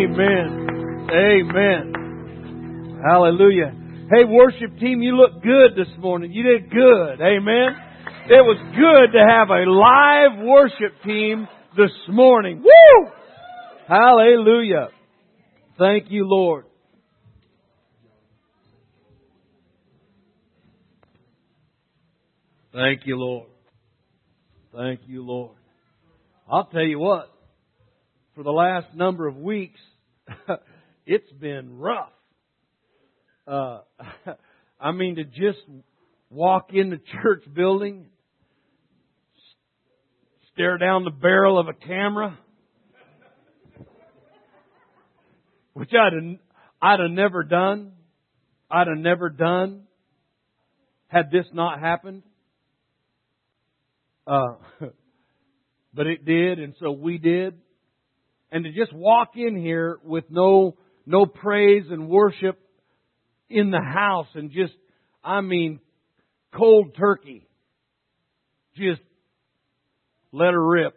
Amen. Amen. Hallelujah. Hey, worship team, you look good this morning. You did good. Amen. It was good to have a live worship team this morning. Woo! Hallelujah. Thank you, Lord. Thank you, Lord. Thank you, Lord. I'll tell you what, for the last number of weeks, it's been rough. I mean, to just walk in the church building, stare down the barrel of a camera, which I'd have never done. I'd have never done had this not happened. But it did, and so we did. And to just walk in here with no praise and worship in the house and just, I mean, cold turkey. Just let her rip.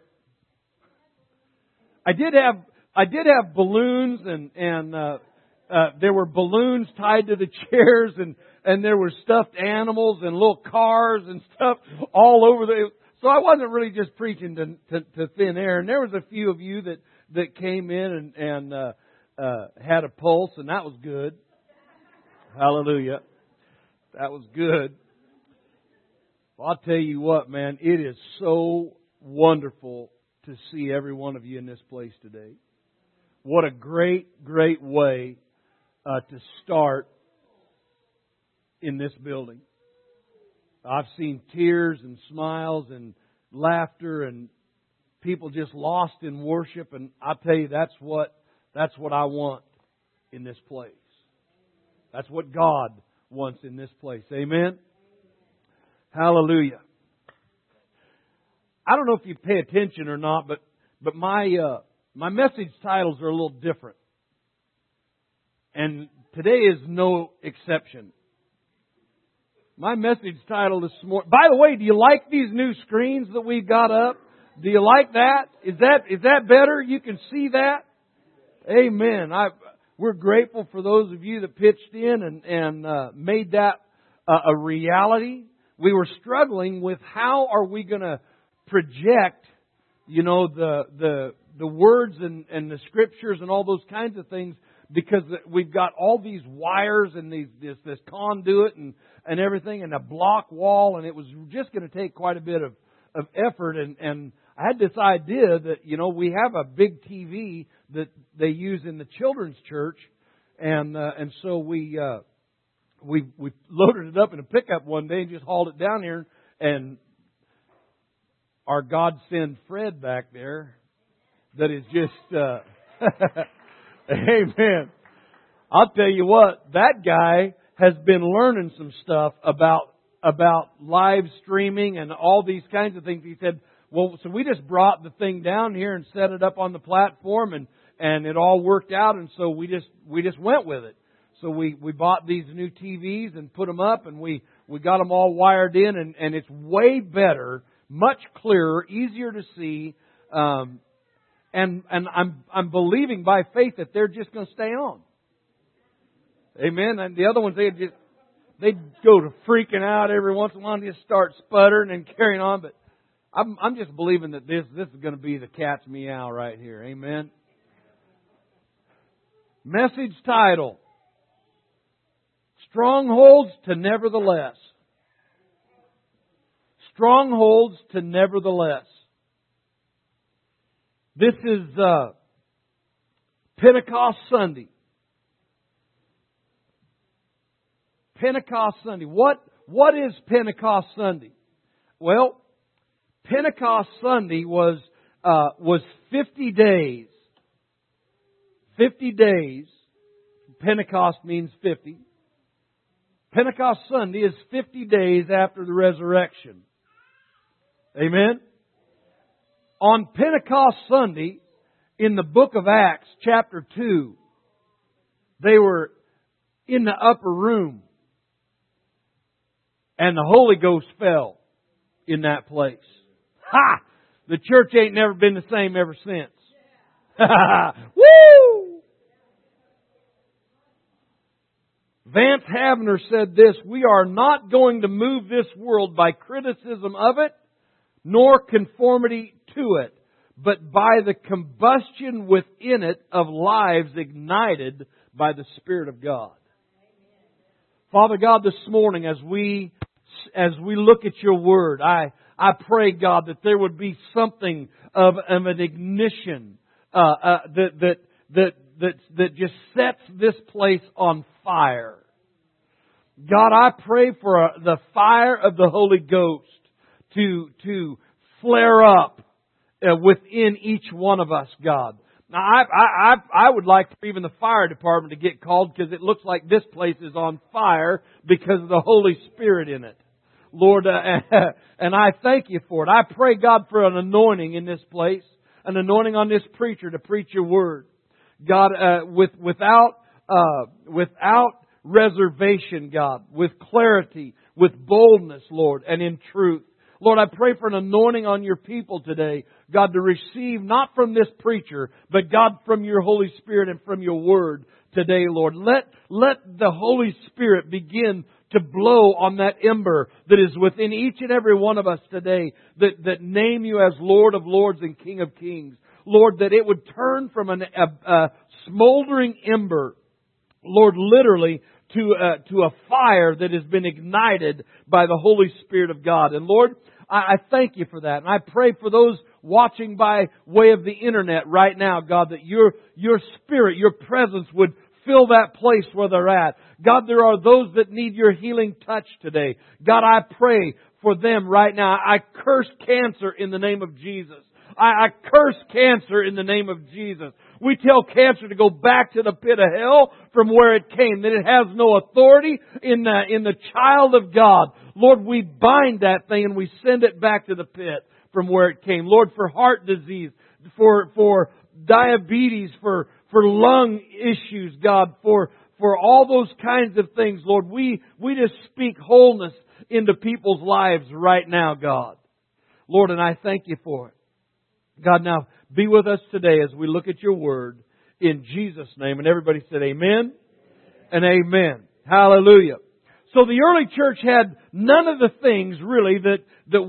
I did have balloons and there were balloons tied to the chairs and there were stuffed animals and little cars and stuff all over the. So I wasn't really just preaching to thin air. And there was a few of you that came in and had a pulse, and that was good. Hallelujah. That was good. Well, I'll tell you what, man, it is so wonderful to see every one of you in this place today. What a great, great way to start in this building. I've seen tears and smiles and laughter and people just lost in worship, and I'll tell you that's what I want in this place. That's what God wants in this place. Amen. Hallelujah. I don't know if you pay attention or not, but my message titles are a little different, and today is no exception. My message title this morning. By the way, do you like these new screens that we've got up? Do you like that? Is that better? You can see that? Amen. We're grateful for those of you that pitched in and made that a reality. We were struggling with how are we going to project, the words and the scriptures and all those kinds of things, because we've got all these wires and this conduit and everything and a block wall, and it was just going to take quite a bit of effort. And I had this idea that, we have a big TV that they use in the children's church, and so we loaded it up in a pickup one day and just hauled it down here, and our God-send Fred back there that is just amen. I'll tell you what, that guy has been learning some stuff about live streaming and all these kinds of things. He said, well, so we just brought the thing down here and set it up on the platform, and it all worked out, and so we just went with it. So we bought these new TVs and put them up, and we got them all wired in, and it's way better, much clearer, easier to see. And I'm believing by faith that they're just going to stay on. Amen. And the other ones, they'd go to freaking out every once in a while and just start sputtering and carrying on. But I'm just believing that this is going to be the cat's meow right here. Amen. Message title: Strongholds to Nevertheless. Strongholds to Nevertheless. This is Pentecost Sunday. Pentecost Sunday. What is Pentecost Sunday? Well, Pentecost Sunday was 50 days. 50 days. Pentecost means 50. Pentecost Sunday is 50 days after the resurrection. Amen? On Pentecost Sunday, in the book of Acts, chapter 2, they were in the upper room, and the Holy Ghost fell in that place. Ha! The church ain't never been the same ever since. Woo! Vance Havner said this: "We are not going to move this world by criticism of it, nor conformity to it, but by the combustion within it of lives ignited by the Spirit of God." Father God, this morning as we look at Your Word, I pray, God, that there would be something of an ignition that just sets this place on fire. God, I pray for the fire of the Holy Ghost to flare up within each one of us, God. Now, I would like for even the fire department to get called, because it looks like this place is on fire because of the Holy Spirit in it. Lord, and I thank You for it. I pray, God, for an anointing in this place, an anointing on this preacher to preach Your Word. God, without reservation, God, with clarity, with boldness, Lord, and in truth. Lord, I pray for an anointing on Your people today, God, to receive not from this preacher, but God, from Your Holy Spirit and from Your Word today, Lord. Let the Holy Spirit begin to blow on that ember that is within each and every one of us today that name You as Lord of Lords and King of Kings. Lord, that it would turn from a smoldering ember, Lord, literally, to a fire that has been ignited by the Holy Spirit of God. And Lord, I thank You for that. And I pray for those watching by way of the internet right now, God, that Your Spirit, Your presence would fill that place where they're at. God, there are those that need Your healing touch today. God, I pray for them right now. I curse cancer in the name of Jesus. I curse cancer in the name of Jesus. We tell cancer to go back to the pit of hell from where it came, that it has no authority in the child of God. Lord, we bind that thing and we send it back to the pit from where it came. Lord, for heart disease, for diabetes, for lung issues, God, for all those kinds of things, Lord, we just speak wholeness into people's lives right now, God. Lord, and I thank You for it. God, now be with us today as we look at Your Word in Jesus' name. And everybody said amen and amen. Hallelujah. So the early church had none of the things really that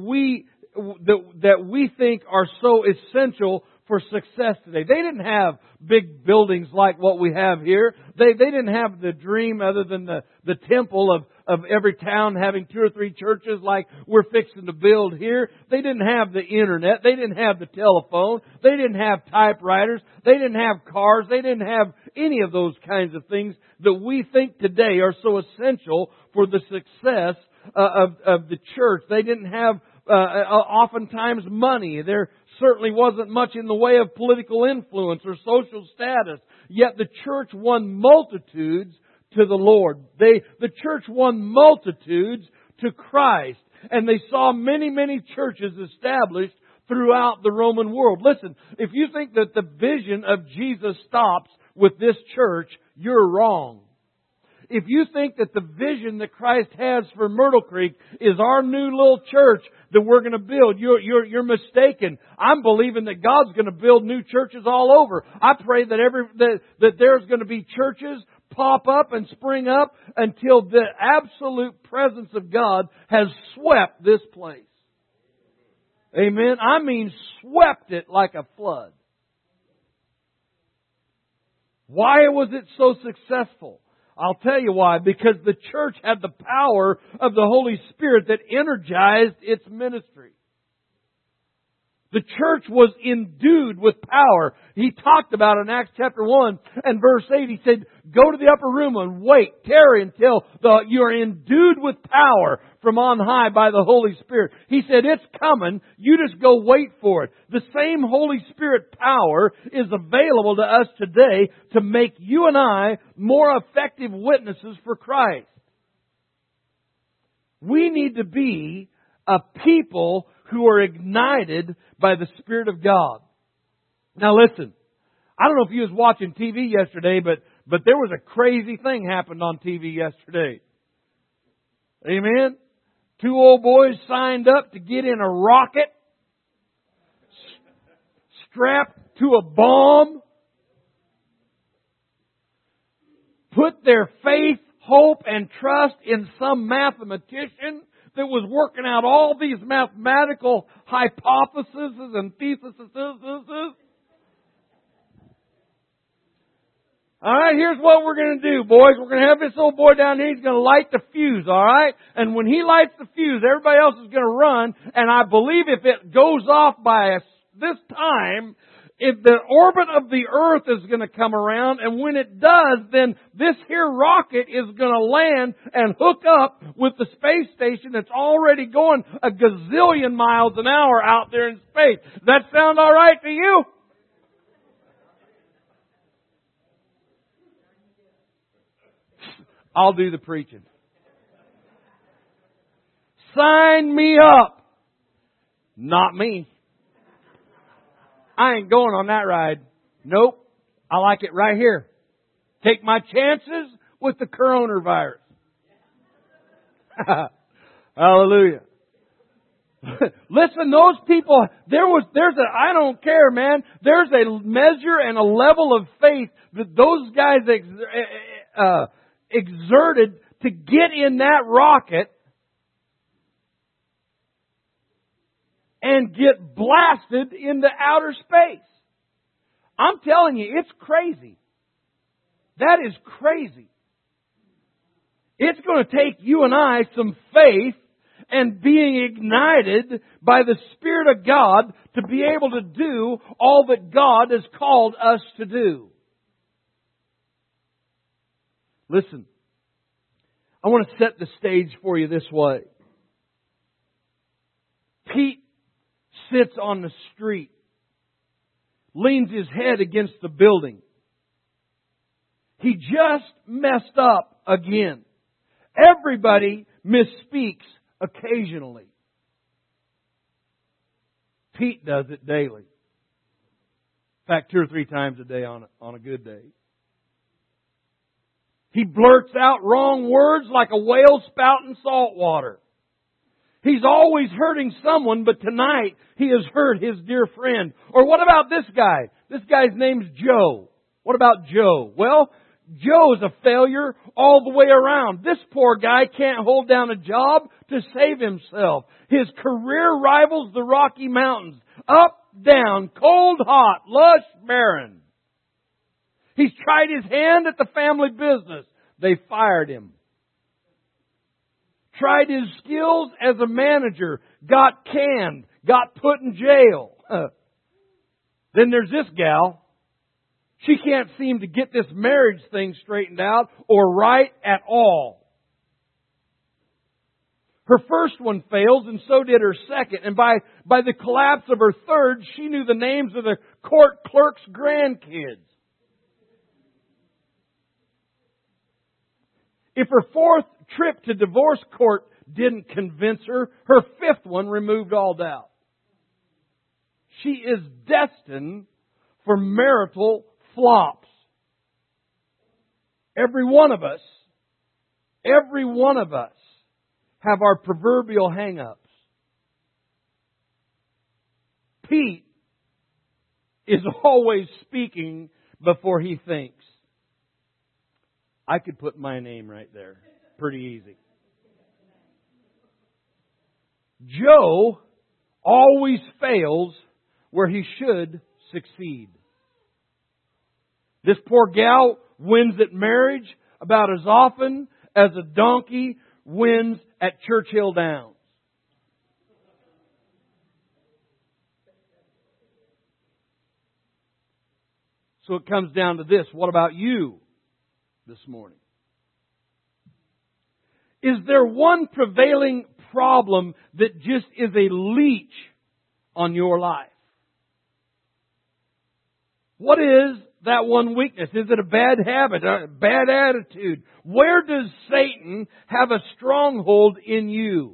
we think are so essential for success today. They didn't have big buildings like what we have here. They didn't have the dream other than the temple of every town having 2 or 3 churches like we're fixing to build here. They didn't have the internet. They didn't have the telephone. They didn't have typewriters. They didn't have cars. They didn't have any of those kinds of things that we think today are so essential for the success of the church. They didn't have oftentimes money. There certainly wasn't much in the way of political influence or social status. Yet the church won multitudes to the Lord. The church won multitudes to Christ. And they saw many, many churches established throughout the Roman world. Listen, if you think that the vision of Jesus stops with this church, you're wrong. If you think that the vision that Christ has for Myrtle Creek is our new little church that we're going to build, you're mistaken. I'm believing that God's going to build new churches all over. I pray that that there's going to be churches pop up and spring up until the absolute presence of God has swept this place. Amen. I mean, swept it like a flood. Why was it so successful? I'll tell you why. Because the church had the power of the Holy Spirit that energized its ministry. The church was endued with power. He talked about it in Acts chapter 1 and verse 8. He said, go to the upper room and wait, tarry until you are endued with power from on high by the Holy Spirit. He said, it's coming. You just go wait for it. The same Holy Spirit power is available to us today to make you and I more effective witnesses for Christ. We need to be a people who are ignited by the Spirit of God. Now listen, I don't know if you was watching TV yesterday, but there was a crazy thing happened on TV yesterday. Amen? 2 old boys signed up to get in a rocket strapped to a bomb, put their faith hope and trust in some mathematician that was working out all these mathematical hypotheses and theses. All right, here's what we're going to do, boys. We're going to have this old boy down here. He's going to light the fuse, all right? And when he lights the fuse, everybody else is going to run. And I believe if it goes off by this time, if the orbit of the Earth is going to come around, and when it does, then this here rocket is going to land and hook up with the space station that's already going a gazillion miles an hour out there in space. Does that sound all right to you? I'll do the preaching. Sign me up. Not me. I ain't going on that ride. Nope. I like it right here. Take my chances with the coronavirus. Hallelujah. Listen, those people, I don't care, man. There's a measure and a level of faith that those guys exerted to get in that rocket and get blasted into outer space. I'm telling you, it's crazy. That is crazy. It's going to take you and I some faith and being ignited by the Spirit of God to be able to do all that God has called us to do. Listen, I want to set the stage for you this way. Pete sits on the street, leans his head against the building. He just messed up again. Everybody misspeaks occasionally. Pete does it daily. In fact, 2 or 3 times a day on a good day. He blurts out wrong words like a whale spouting salt water. He's always hurting someone, but tonight he has hurt his dear friend. Or what about this guy? This guy's name's Joe. What about Joe? Well, Joe is a failure all the way around. This poor guy can't hold down a job to save himself. His career rivals the Rocky Mountains. Up, down, cold, hot, lush, barren. He's tried his hand at the family business. They fired him. Tried his skills as a manager. Got canned. Got put in jail. Then there's this gal. She can't seem to get this marriage thing straightened out or right at all. Her first one fails, and so did her second. And by the collapse of her third, she knew the names of the court clerk's grandkids. If her fourth trip to divorce court didn't convince her, her fifth one removed all doubt. She is destined for marital flops. Every one of us have our proverbial hang-ups. Pete is always speaking before he thinks. I could put my name right there. Pretty easy. Joe always fails where he should succeed. This poor gal wins at marriage about as often as a donkey wins at Churchill Downs. So it comes down to this. What about you this morning? Is there one prevailing problem that just is a leech on your life? What is that one weakness? Is it a bad habit, a bad attitude? Where does Satan have a stronghold in you?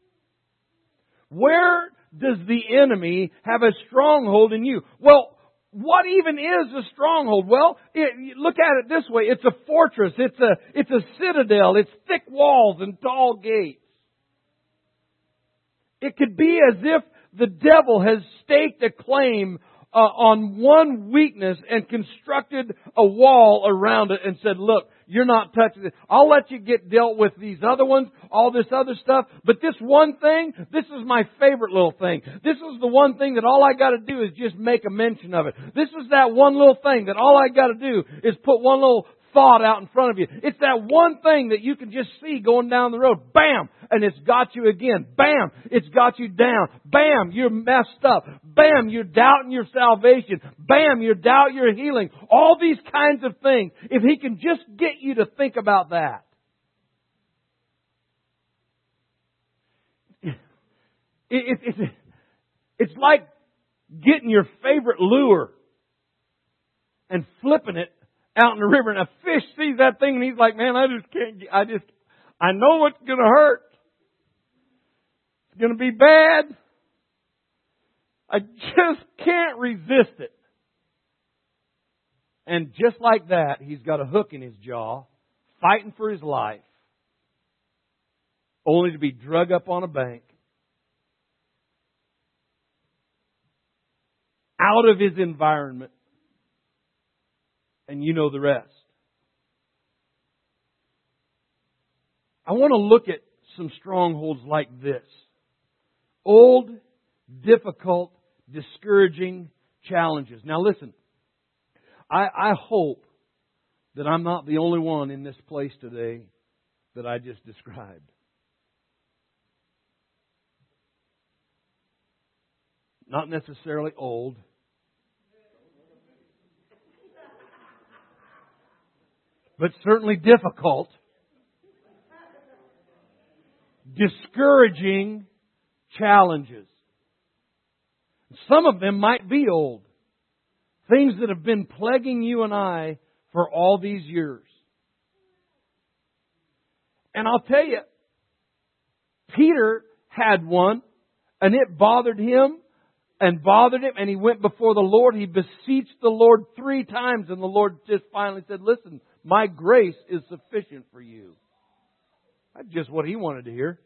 Where does the enemy have a stronghold in you? Well, what even is a stronghold? Well, look at it this way. It's a fortress. It's a citadel. It's thick walls and tall gates. It could be as if the devil has staked a claim on one weakness and constructed a wall around it and said, look, you're not touching it. I'll let you get dealt with these other ones, all this other stuff. But this one thing, this is my favorite little thing. This is the one thing that all I got to do is just make a mention of it. This is that one little thing that all I got to do is put one little thought out in front of you. It's that one thing that you can just see going down the road. Bam! And it's got you again. Bam! It's got you down. Bam! You're messed up. Bam! You're doubting your salvation. Bam! You doubt your healing. All these kinds of things. If He can just get you to think about that. It's like getting your favorite lure and flipping it out in the river, and a fish sees that thing and he's like, man, I know it's going to hurt. It's going to be bad. I just can't resist it. And just like that, he's got a hook in his jaw, fighting for his life, only to be drug up on a bank, out of his environment. And you know the rest. I want to look at some strongholds like this. Old, difficult, discouraging challenges. Now listen, I hope that I'm not the only one in this place today that I just described. Not necessarily old. But certainly difficult, discouraging challenges. Some of them might be old. Things that have been plaguing you and I for all these years. And I'll tell you, Peter had one, and it bothered him, and he went before the Lord. He beseeched the Lord 3 times, and the Lord just finally said, listen, my grace is sufficient for you. That's just what he wanted to hear.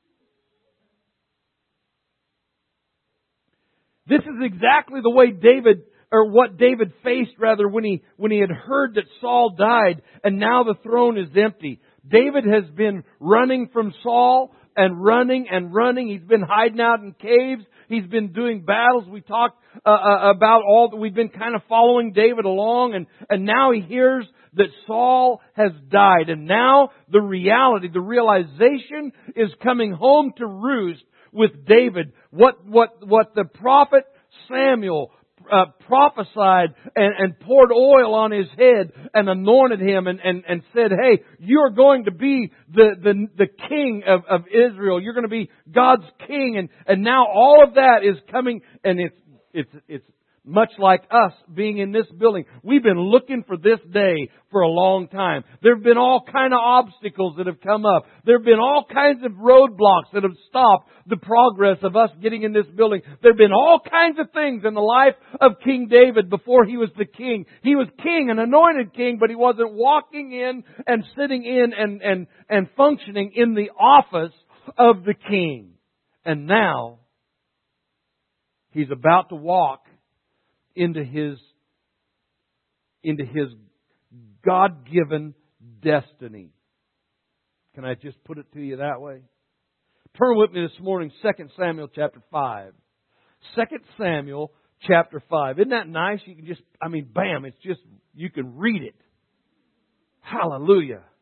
This is exactly the way what David faced when he had heard that Saul died and now the throne is empty. David has been running from Saul and running. He's been hiding out in caves. He's been doing battles. We talked about all that. We've been kind of following David along, and now he hears that Saul has died. And now the realization is coming home to roost with David. What the prophet Samuel prophesied and poured oil on his head and anointed him and said, hey, you're going to be the king of Israel. You're going to be God's king. And now all of that is coming, and it's much like us being in this building. We've been looking for this day for a long time. There have been all kind of obstacles that have come up. There have been all kinds of roadblocks that have stopped the progress of us getting in this building. There have been all kinds of things in the life of King David before he was the king. He was king, an anointed king, but he wasn't walking in and sitting in and functioning in the office of the king. And now he's about to walk into his God-given destiny. Can I just put it to you that way? Turn with me this morning, 2 Samuel chapter 5. 2 Samuel chapter 5. Isn't that nice? You can bam, it's just, you can read it. Hallelujah.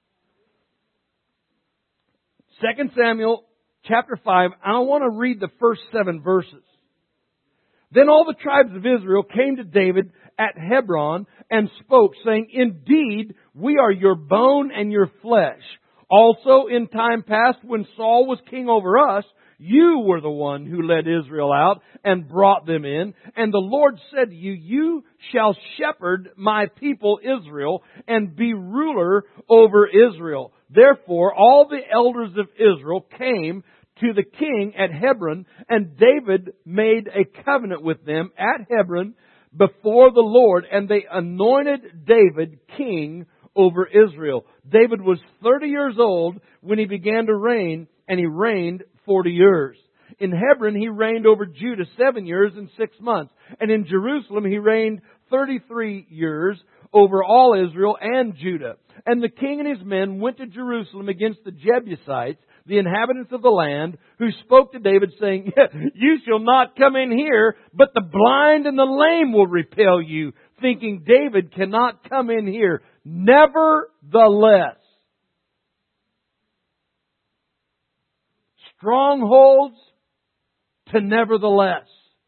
2 Samuel chapter 5. I want to read the first 7 verses. Then all the tribes of Israel came to David at Hebron and spoke, saying, indeed, we are your bone and your flesh. Also, in time past, when Saul was king over us, you were the one who led Israel out and brought them in. And the Lord said to you, you shall shepherd my people Israel and be ruler over Israel. Therefore, all the elders of Israel came to the king at Hebron, and David made a covenant with them at Hebron before the Lord, and they anointed David king over Israel. David was 30 years old when he began to reign, and he reigned 40 years. In Hebron he reigned over Judah 7 years and 6 months. And in Jerusalem he reigned 33 years over all Israel and Judah. And the king and his men went to Jerusalem against the Jebusites, the inhabitants of the land, who spoke to David, saying, You shall not come in here, but the blind and the lame will repel you, thinking David cannot come in here. Nevertheless, strongholds to nevertheless.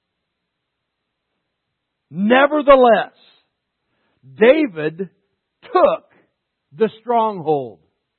Nevertheless, David took the stronghold.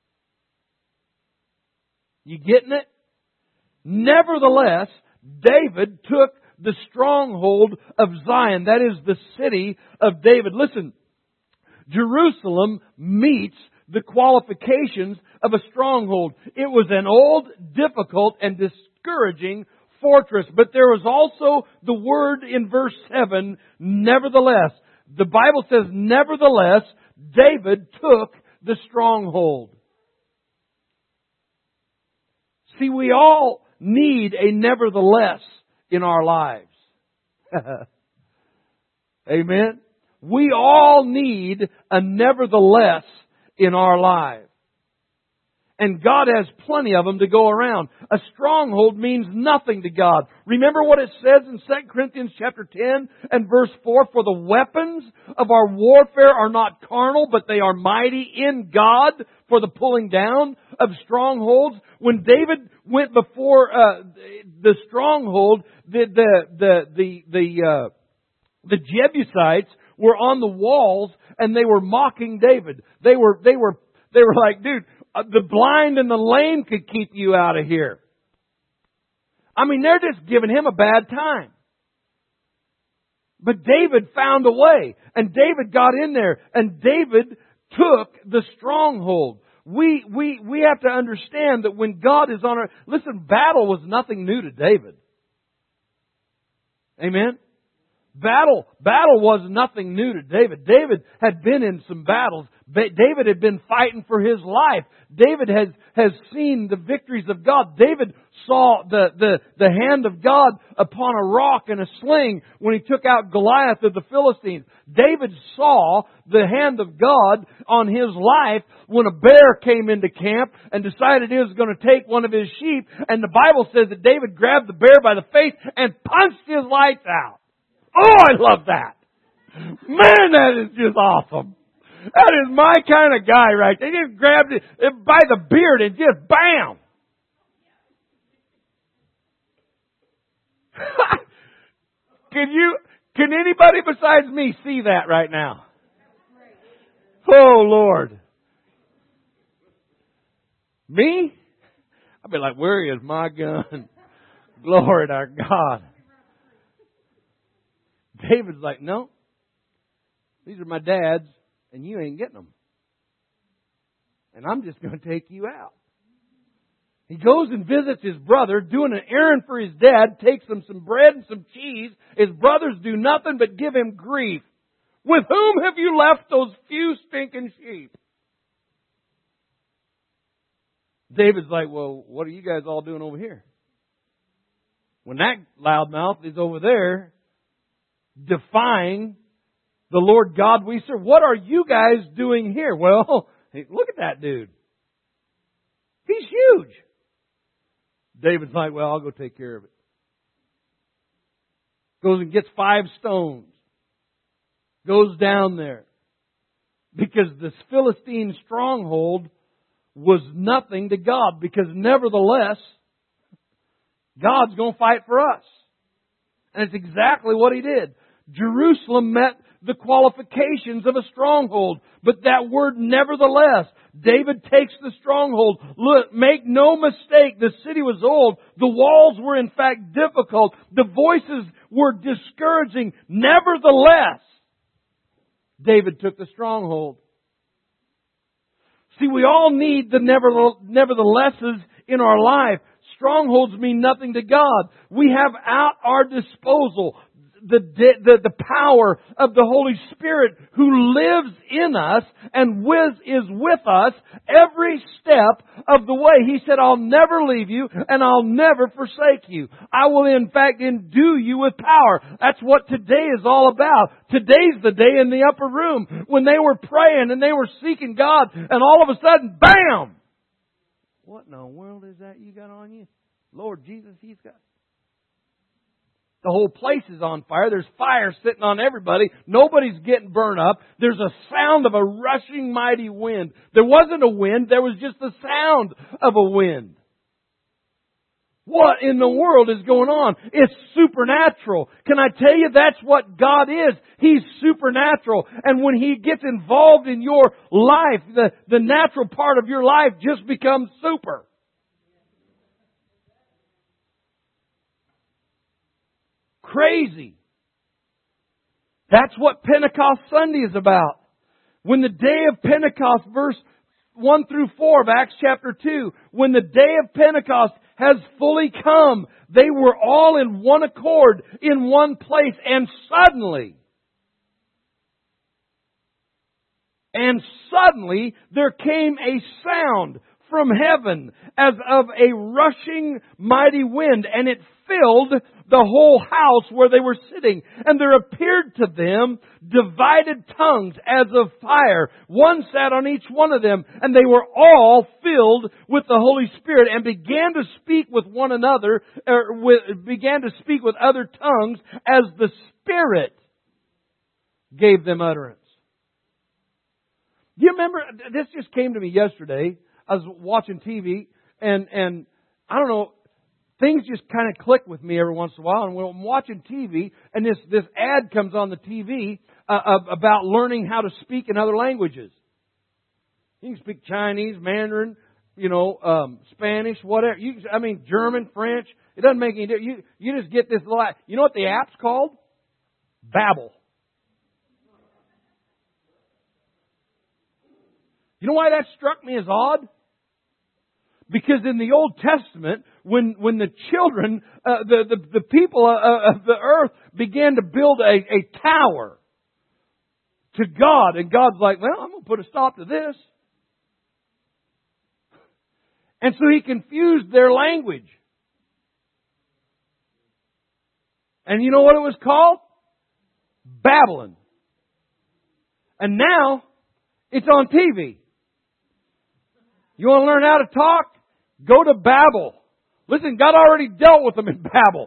You getting it? Nevertheless, David took the stronghold of Zion. That is the city of David. Listen, Jerusalem meets the qualifications of a stronghold. It was an old, difficult, and discouraging fortress. But there was also the word in verse 7, nevertheless. The Bible says, nevertheless, David took the stronghold. See, we all need a nevertheless in our lives. Amen? We all need a nevertheless in our lives. And God has plenty of them to go around. A stronghold means nothing to God. Remember what it says in 2 Corinthians chapter 10 and verse 4, For the weapons of our warfare are not carnal, but they are mighty in God for the pulling down of strongholds. When David went before the stronghold, the Jebusites were on the walls and they were mocking David. They were like, dude, the blind and the lame could keep you out of here. I mean, they're just giving him a bad time. But David found a way. And David got in there. And David took the stronghold. We have to understand that when God is on our... Listen, battle was nothing new to David. Amen? Battle was nothing new to David. David had been in some battles. David had been fighting for his life. David has seen the victories of God. David saw the hand of God upon a rock and a sling when he took out Goliath of the Philistines. David saw the hand of God on his life when a bear came into camp and decided he was going to take one of his sheep. And the Bible says that David grabbed the bear by the face and punched his lights out. Oh, I love that. Man, that is just awesome. That is my kind of guy right there. He just grabbed it by the beard and just bam. Can anybody besides me see that right now? Oh, Lord. Me? I'd be like, where is my gun? Glory to our God. David's like, no, these are my dad's, and you ain't getting them. And I'm just going to take you out. He goes and visits his brother, doing an errand for his dad, takes him some bread and some cheese. His brothers do nothing but give him grief. With whom have you left those few stinking sheep? David's like, well, what are you guys all doing over here? When that loudmouth is over there, defying the Lord God we serve. What are you guys doing here? Well, look at that dude. He's huge. David's like, well, I'll go take care of it. Goes and gets 5 stones. Goes down there. Because this Philistine stronghold was nothing to God. Because nevertheless, God's going to fight for us. And it's exactly what He did. Jerusalem met the qualifications of a stronghold. But that word nevertheless, David takes the stronghold. Look, make no mistake, the city was old. The walls were in fact difficult. The voices were discouraging. Nevertheless, David took the stronghold. See, we all need the neverthelesses in our life. Strongholds mean nothing to God. We have at our disposal the power of the Holy Spirit who lives in us and is with us every step of the way. He said, I'll never leave you and I'll never forsake you. I will in fact endue you with power. That's what today is all about. Today's the day in the upper room when they were praying and they were seeking God, and all of a sudden, bam! What in the world is that you got on you? Lord Jesus, He's got... The whole place is on fire. There's fire sitting on everybody. Nobody's getting burned up. There's a sound of a rushing mighty wind. There wasn't a wind. There was just the sound of a wind. What in the world is going on? It's supernatural. Can I tell you that's what God is? He's supernatural. And when He gets involved in your life, the natural part of your life just becomes super. Crazy. That's what Pentecost Sunday is about. When the day of Pentecost, verse 1 through 4 of Acts chapter 2, when the day of Pentecost has fully come, they were all in one accord, in one place, and suddenly there came a sound from heaven as of a rushing mighty wind, and it filled the whole house where they were sitting. And there appeared to them divided tongues as of fire. One sat on each one of them, and they were all filled with the Holy Spirit and began to speak with one another, began to speak with other tongues as the Spirit gave them utterance. Do you remember? This just came to me yesterday. I was watching TV, and I don't know, things just kind of click with me every once in a while. And when I'm watching TV, and this ad comes on the TV about learning how to speak in other languages. You can speak Chinese, Mandarin, Spanish, whatever. German, French. It doesn't make any difference. You just get this little... You know what the app's called? Babbel. You know why that struck me as odd? Because in the Old Testament, when the children, the people of the earth began to build a tower to God, and God's like, well, I'm going to put a stop to this. And so He confused their language. And you know what it was called? Babylon. And now, it's on TV. You want to learn how to talk? Go to Babel. Listen, God already dealt with them in Babel.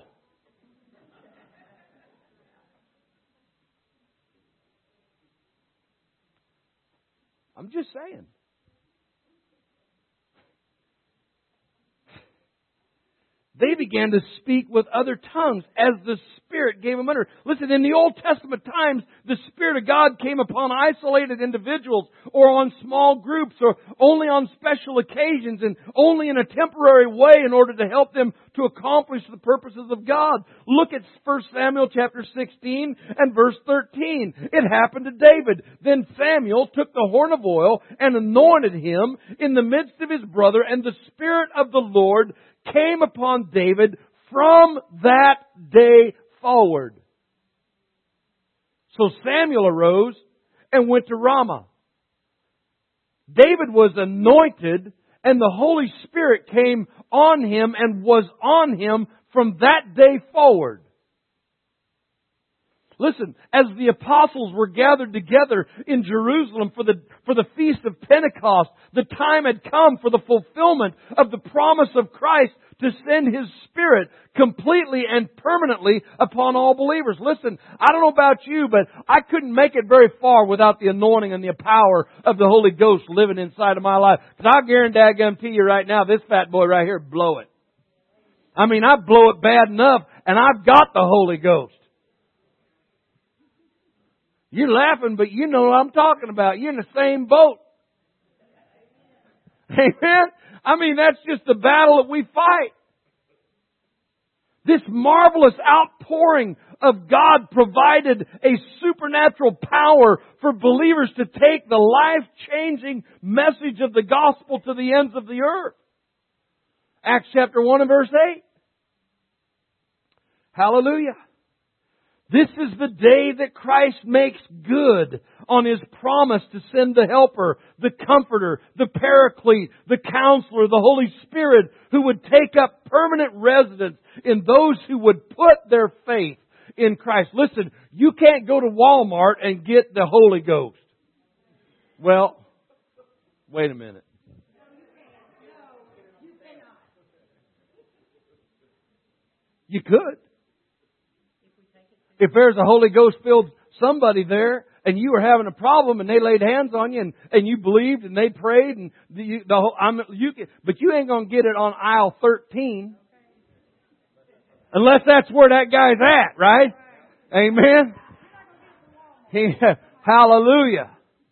I'm just saying. They began to speak with other tongues as the Spirit gave them utterance. Listen, in the Old Testament times, the Spirit of God came upon isolated individuals or on small groups or only on special occasions and only in a temporary way in order to help them to accomplish the purposes of God. Look at 1 Samuel chapter 16 and verse 13. It happened to David. Then Samuel took the horn of oil and anointed him in the midst of his brother, and the Spirit of the Lord came upon David from that day forward. So Samuel arose and went to Ramah. David was anointed, and the Holy Spirit came on him and was on him from that day forward. Listen, as the apostles were gathered together in Jerusalem for the feast of Pentecost, the time had come for the fulfillment of the promise of Christ to send His Spirit completely and permanently upon all believers. Listen, I don't know about you, but I couldn't make it very far without the anointing and the power of the Holy Ghost living inside of my life. Because I guarantee you right now, this fat boy right here blow it. I blow it bad enough, and I've got the Holy Ghost. You're laughing, but you know what I'm talking about. You're in the same boat. Amen? That's just the battle that we fight. This marvelous outpouring of God provided a supernatural power for believers to take the life-changing message of the gospel to the ends of the earth. Acts chapter 1 and verse 8. Hallelujah. This is the day that Christ makes good on His promise to send the Helper, the Comforter, the Paraclete, the Counselor, the Holy Spirit, who would take up permanent residence in those who would put their faith in Christ. Listen, you can't go to Walmart and get the Holy Ghost. Well, wait a minute. You could. If there's a Holy Ghost filled somebody there and you were having a problem and they laid hands on you and you believed and they prayed and but you ain't going to get it on aisle 13 unless that's where that guy's at, right? Amen. Hallelujah.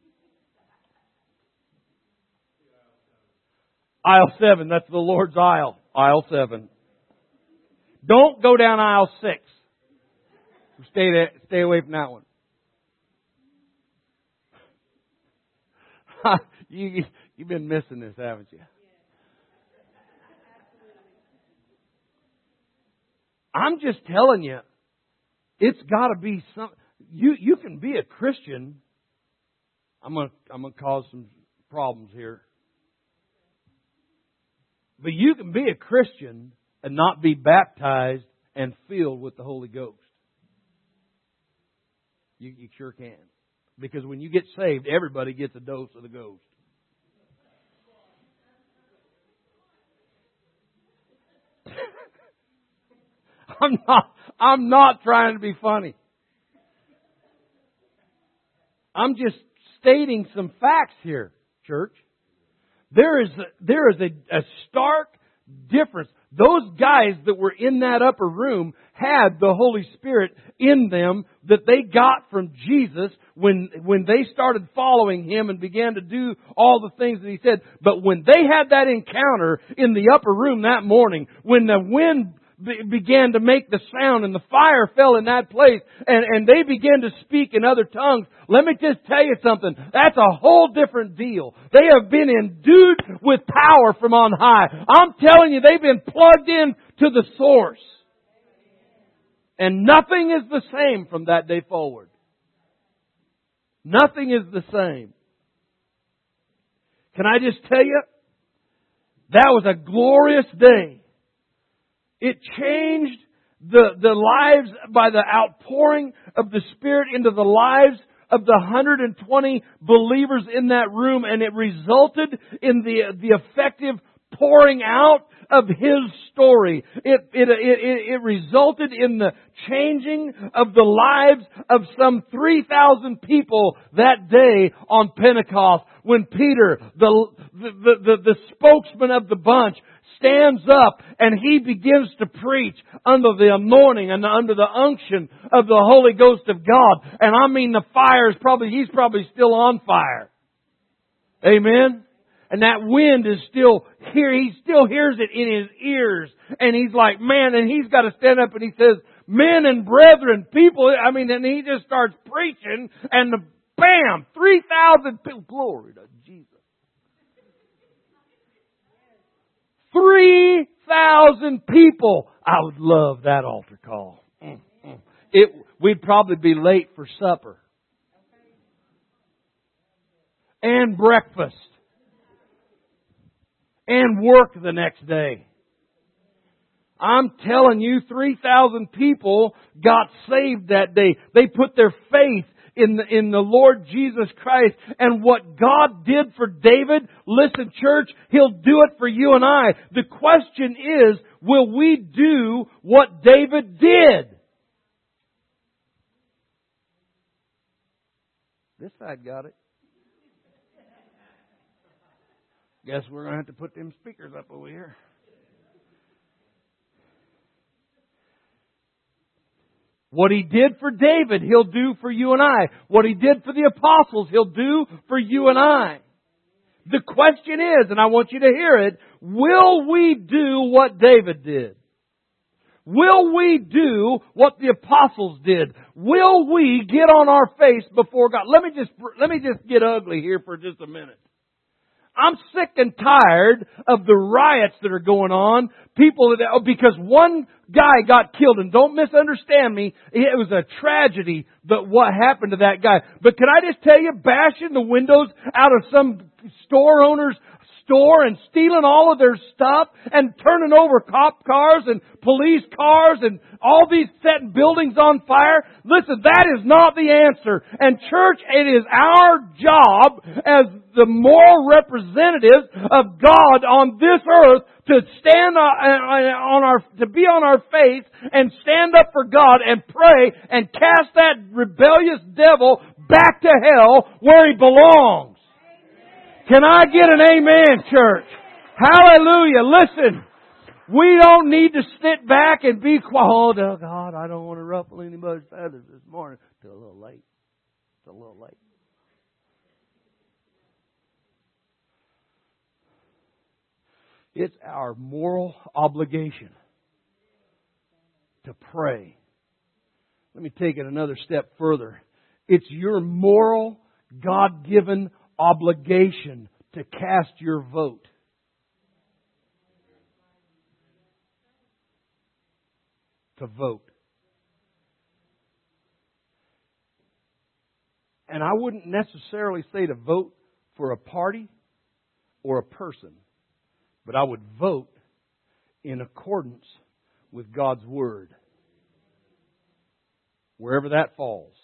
Aisle 7, that's the Lord's aisle. Aisle 7. Don't go down aisle 6. Stay away from that one. You've been missing this, haven't you? I'm just telling you, it's got to be some. You can be a Christian. I'm gonna cause some problems here, but you can be a Christian and not be baptized and filled with the Holy Ghost. You sure can. Because when you get saved, everybody gets a dose of the Ghost. I'm not trying to be funny. I'm just stating some facts here, church. There is a stark difference. Those guys that were in that upper room had the Holy Spirit in them that they got from Jesus when they started following Him and began to do all the things that He said. But when they had that encounter in the upper room that morning, when the wind began to make the sound and the fire fell in that place and they began to speak in other tongues, let me just tell you something. That's a whole different deal. They have been endued with power from on high. I'm telling you, they've been plugged in to the source. And nothing is the same from that day forward. Nothing is the same. Can I just tell you? That was a glorious day. It changed the lives by the outpouring of the Spirit into the lives of the 120 believers in that room, and it resulted in the effective pouring out of His story. It resulted in the changing of the lives of some 3,000 people that day on Pentecost when Peter, the spokesman of the bunch, stands up and he begins to preach under the anointing and under the unction of the Holy Ghost of God. And I mean, the fire is he's probably still on fire. Amen? And that wind is still here. He still hears it in his ears. And he's like, man, and he's got to stand up and he says, men and brethren, people, and he just starts preaching and bam, 3,000 people. Glory to Jesus. 3,000 people. I would love that altar call. We'd probably be late for supper. And breakfast. And work the next day. I'm telling you, 3,000 people got saved that day. They put their faith in the Lord Jesus Christ. And what God did for David, listen, church, He'll do it for you and I. The question is, will we do what David did? This side got it. Guess we're going to have to put them speakers up over here. What He did for David, He'll do for you and I. What He did for the apostles, He'll do for you and I. The question is, and I want you to hear it, will we do what David did? Will we do what the apostles did? Will we get on our face before God? Let me just get ugly here for just a minute. I'm sick and tired of the riots that are going on. Because one guy got killed, and don't misunderstand me, it was a tragedy, but what happened to that guy. But can I just tell you, bashing the windows out of some store owner's store and stealing all of their stuff and turning over cop cars and police cars and all these setting buildings on fire. Listen, that is not the answer. And church, it is our job as the moral representatives of God on this earth to stand to be on our face and stand up for God and pray and cast that rebellious devil back to hell where he belongs. Can I get an amen, church? Hallelujah. Listen, we don't need to sit back and be quiet. Oh, God, I don't want to ruffle anybody's feathers this morning. It's a little late. It's a little late. It's our moral obligation to pray. Let me take it another step further. It's your moral, God-given obligation to cast your vote. To vote. And I wouldn't necessarily say to vote for a party or a person, but I would vote in accordance with God's Word, wherever that falls.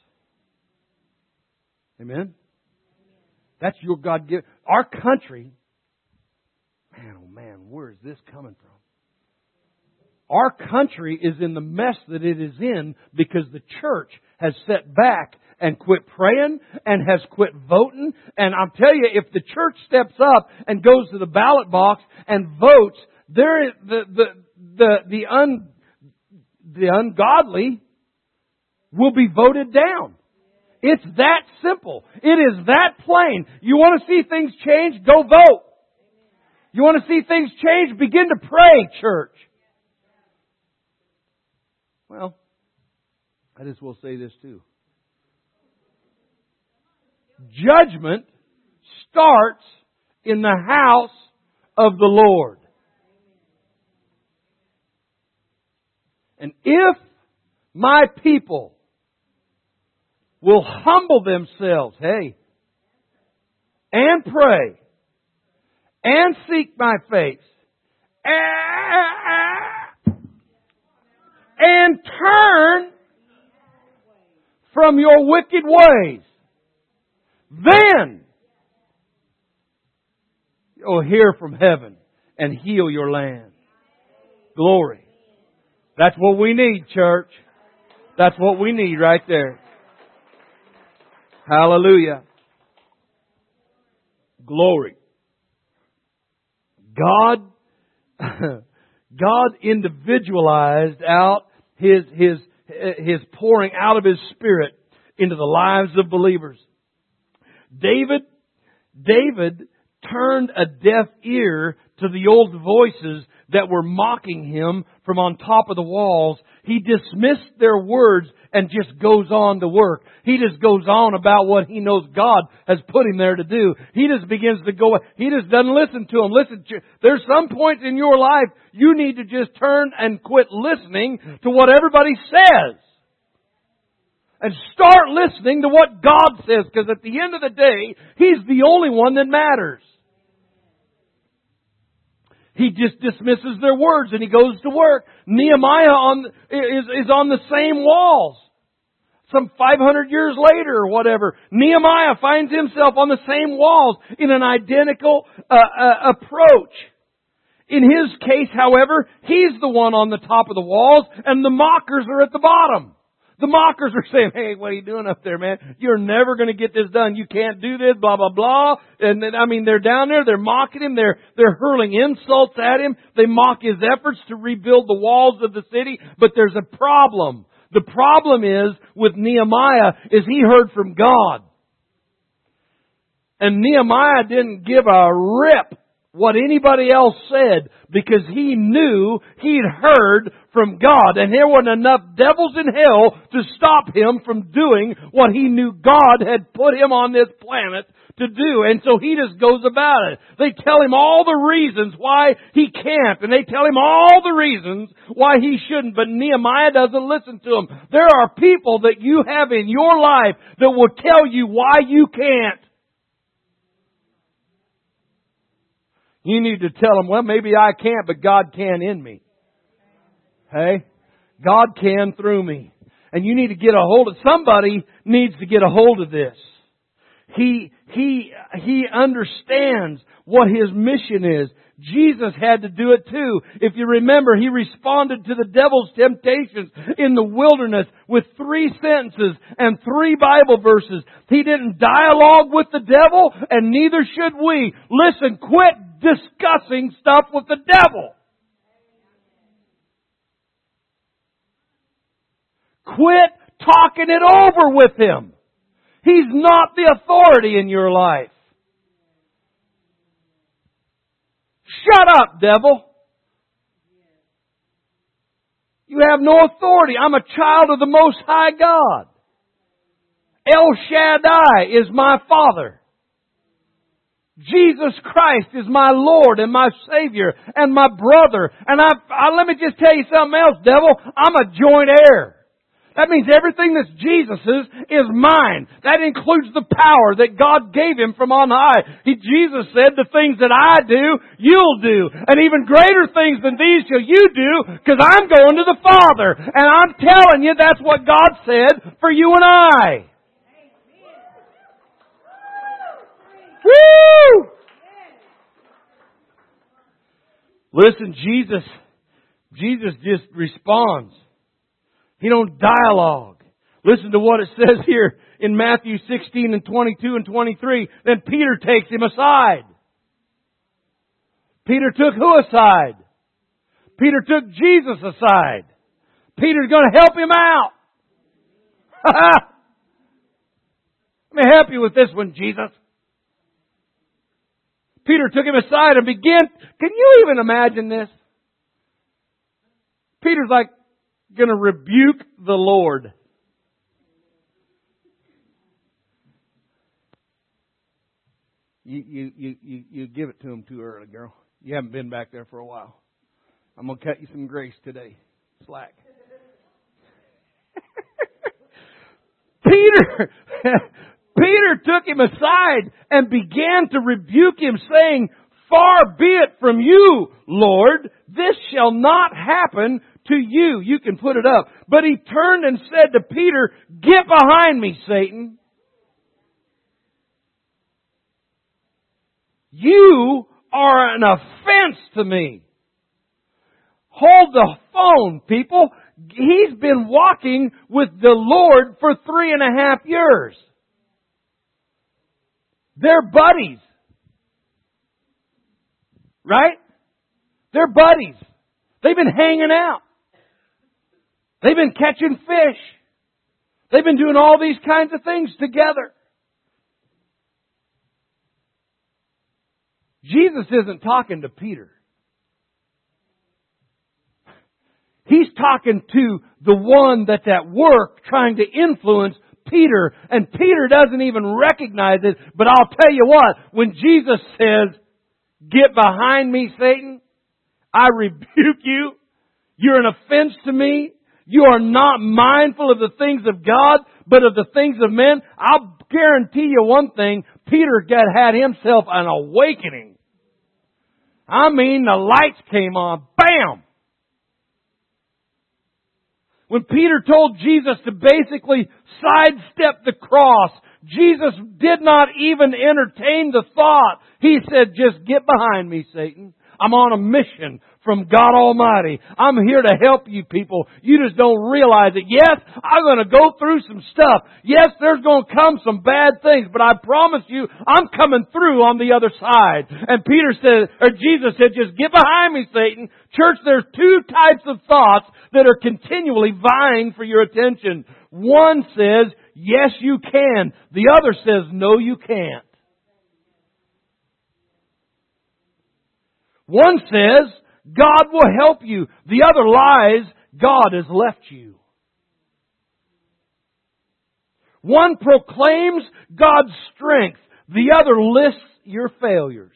Amen? That's your God-given. Our country, man, oh man, where is this coming from? Our country is in the mess that it is in because the church has set back and quit praying and has quit voting. And I'll tell you, if the church steps up and goes to the ballot box and votes, there is the ungodly will be voted down. It's that simple. It is that plain. You want to see things change? Go vote. You want to see things change? Begin to pray, church. Well, I just will say this too. Judgment starts in the house of the Lord. And if my people will humble themselves, and pray, and seek my face, and turn from your wicked ways, then you'll hear from heaven and heal your land. Glory. That's what we need, church. That's what we need right there. Hallelujah. Glory. God individualized out His pouring out of His Spirit into the lives of believers. David turned a deaf ear to the old voices that were mocking him from on top of the walls. He dismissed their words and just goes on to work. He just goes on about what he knows God has put him there to do. He just begins to go, he just doesn't listen to them. Listen, there's some points in your life you need to just turn and quit listening to what everybody says. And start listening to what God says, because at the end of the day, He's the only one that matters. He just dismisses their words and he goes to work. Nehemiah is on the same walls. Some 500 years later or whatever, Nehemiah finds himself on the same walls in an identical approach. In his case, however, he's the one on the top of the walls and the mockers are at the bottom. The mockers are saying, hey, what are you doing up there, man? You're never going to get this done. You can't do this, blah, blah, blah. And then, they're down there, they're mocking him, they're hurling insults at him. They mock his efforts to rebuild the walls of the city. But there's a problem. The problem is, with Nehemiah, is he heard from God. And Nehemiah didn't give a rip what anybody else said, because he knew he'd heard from God, and there weren't enough devils in hell to stop him from doing what he knew God had put him on this planet to do. And so he just goes about it. They tell him all the reasons why he can't. And they tell him all the reasons why he shouldn't. But Nehemiah doesn't listen to them. There are people that you have in your life that will tell you why you can't. You need to tell them, well, maybe I can't, but God can in me. Hey? God can through me. And you need to get a hold of, somebody needs to get a hold of this. He understands what His mission is. Jesus had to do it too. If you remember, He responded to the devil's temptations in the wilderness with 3 sentences and 3 Bible verses. He didn't dialogue with the devil, and neither should we. Listen, quit discussing stuff with the devil. Quit talking it over with him. He's not the authority in your life. Shut up, devil. You have no authority. I'm a child of the Most High God. El Shaddai is my Father. Jesus Christ is my Lord and my Savior and my brother. And let me just tell you something else, devil. I'm a joint heir. That means everything that's Jesus's is mine. That includes the power that God gave Him from on high. Jesus said, the things that I do, you'll do. And even greater things than these shall you do, because I'm going to the Father. And I'm telling you, that's what God said for you and I. Woo! Listen, Jesus just responds. He don't dialogue. Listen to what it says here in Matthew 16 and 22 and 23. Then Peter takes him aside. Peter took who aside? Peter took Jesus aside. Peter's going to help him out. Let me help you with this one, Jesus. Peter took him aside and began. Can you even imagine this? Peter's like going to rebuke the Lord. You give it to him too early, girl. You haven't been back there for a while. I'm going to cut you some grace today. Slack. Peter took him aside and began to rebuke him, saying, "Far be it from you, Lord, this shall not happen to you." You can put it up. But he turned and said to Peter, "Get behind me, Satan. You are an offense to me." Hold the phone, people. He's been walking with the Lord for 3.5 years. They're buddies. Right? They're buddies. They've been hanging out. They've been catching fish. They've been doing all these kinds of things together. Jesus isn't talking to Peter. He's talking to the one that's at work trying to influence Peter. And Peter doesn't even recognize it. But I'll tell you what, when Jesus says, "Get behind me, Satan. I rebuke you. You're an offense to me. You are not mindful of the things of God, but of the things of men." I'll guarantee you one thing. Peter had himself an awakening. I mean, the lights came on. Bam! When Peter told Jesus to basically sidestep the cross, Jesus did not even entertain the thought. He said, "Just get behind me, Satan. I'm on a mission from God Almighty. I'm here to help you people. You just don't realize it. Yes, I'm going to go through some stuff. Yes, there's going to come some bad things, but I promise you, I'm coming through on the other side." And Jesus said, "Just get behind me, Satan." Church, there's 2 types of thoughts that are continually vying for your attention. One says, "Yes, you can." The other says, "No, you can't." One says, "God will help you." The other lies, "God has left you." One proclaims God's strength. The other lists your failures.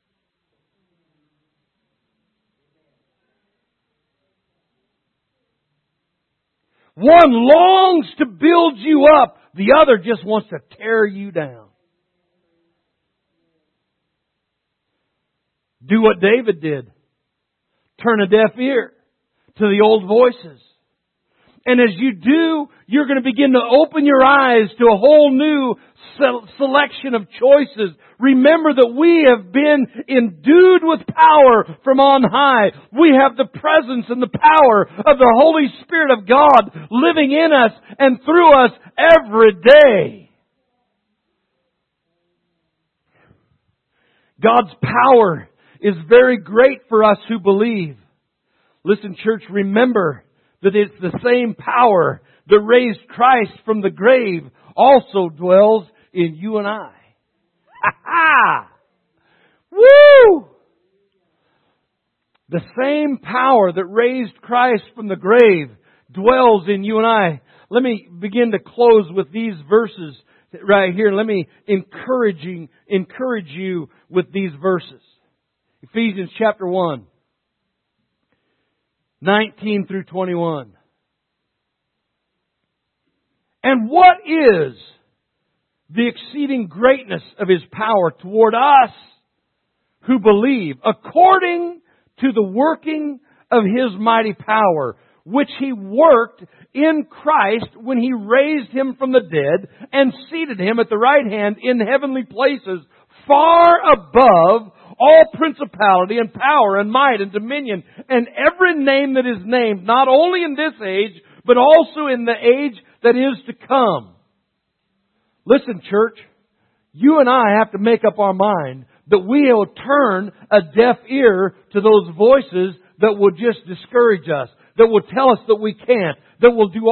One longs to build you up. The other just wants to tear you down. Do what David did. Turn a deaf ear to the old voices. And as you do, you're going to begin to open your eyes to a whole new selection of choices. Remember that we have been endued with power from on high. We have the presence and the power of the Holy Spirit of God living in us and through us every day. God's power is very great for us who believe. Listen, church, remember that it's the same power that raised Christ from the grave also dwells in you and I. Ha ha! Woo! The same power that raised Christ from the grave dwells in you and I. Let me begin to close with these verses right here. Let me encourage you with these verses. Ephesians chapter 1. 19 through 21. And what is the exceeding greatness of His power toward us who believe, according to the working of His mighty power, which He worked in Christ when He raised Him from the dead and seated Him at the right hand in heavenly places, far above all principality and power and might and dominion and every name that is named, not only in this age, but also in the age that is to come. Listen, church, you and I have to make up our mind that we will turn a deaf ear to those voices that will just discourage us, that will tell us that we can't, that will do